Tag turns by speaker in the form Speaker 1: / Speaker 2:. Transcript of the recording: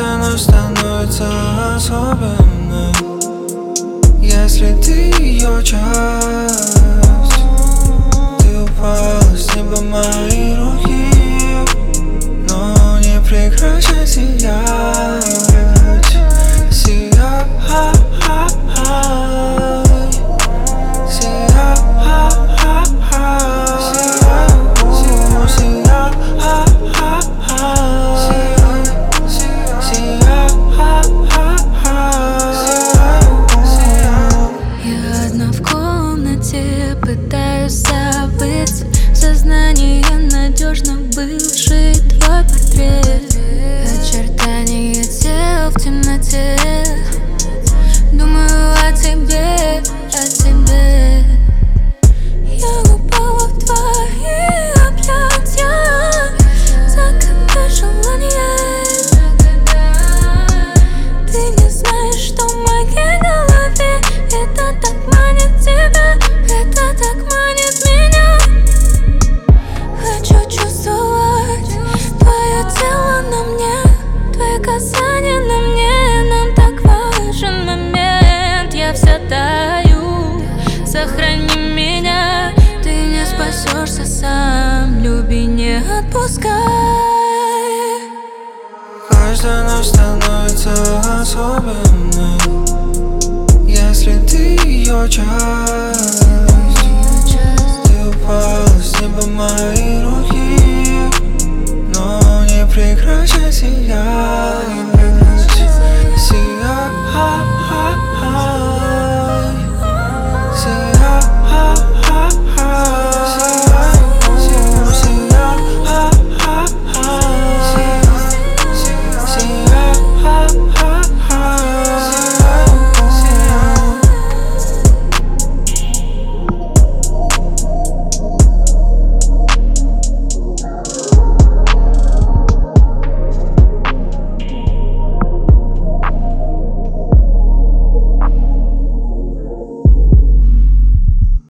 Speaker 1: Каждая ночь становится особенной, если ты ее часть. Ты упала с неба моей руки, но не прекращай сиять. Сияй,
Speaker 2: пытаюсь забыть в сознании надежно бывший твой портрет. Очертания тел в темноте. Думаю о тебе, о тебе. Я упала в твои объятия, загадывая желание. Ты не знаешь, что в моей голове это так манит тебя. Это так манит меня. Хочу чувствовать твое тело на мне, твои касания на мне. Нам так важен момент. Я вся таю, сохрани меня. Ты не спасешься сам, люби, не отпускай.
Speaker 1: Каждая ночь становится особенной, если ты ее часть. Ты упала с неба моей руки, но не прекращай сиять. Сияй,